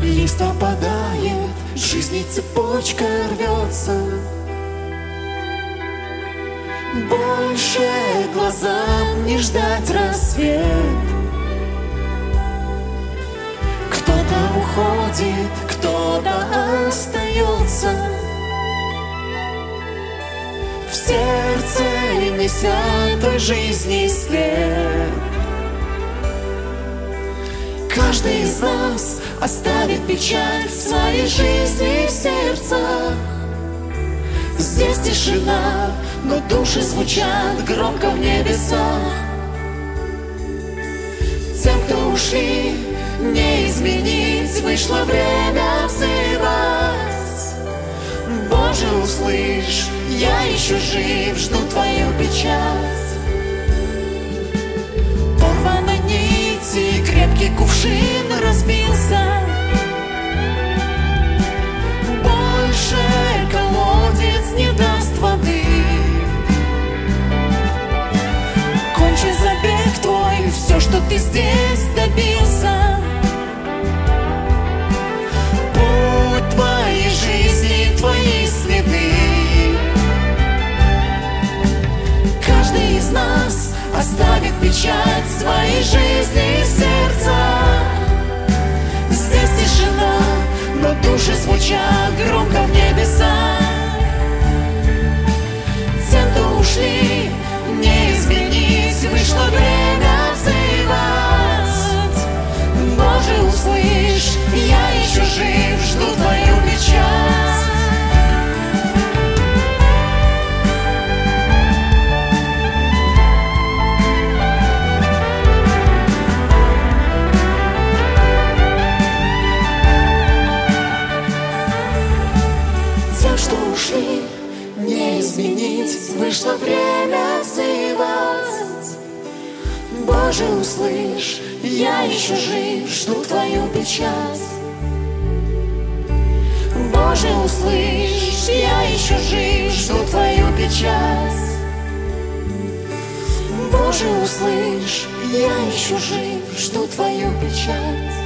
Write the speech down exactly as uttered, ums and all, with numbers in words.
лист опадает, жизни цепочка рвется. Больше глазам не ждать рассвет. Кто-то уходит, кто-то остается. В сердце неся той жизни след. Каждый из нас оставит печаль в своей жизни в сердцах. Здесь тишина, но души звучат громко в небесах. Тем, кто ушли, не изменить, вышло время взывать. Боже, услышь, я еще жив, жду твою печать. Порваны нити, крепкий кувшин разбился. Больше колодец не даст воды. Кончи забег твой, все, что ты здесь добился. Путь твоей жизни, твои следы. Каждый из нас оставит печать своей жизни в сердце. Здесь тишина, но души звучат громко в небесах. Тем, кто ушли, не изменить, вышло время взывать. Боже, услышь, я еще жив, жду твою печать. Тем, что ушли, не изменить, вышло время взывать. Боже, услышь, я еще жив, жду твою печать. Боже, услышь, я еще жив, жду твою печать. Боже, услышь, я еще жив, жду твою печать.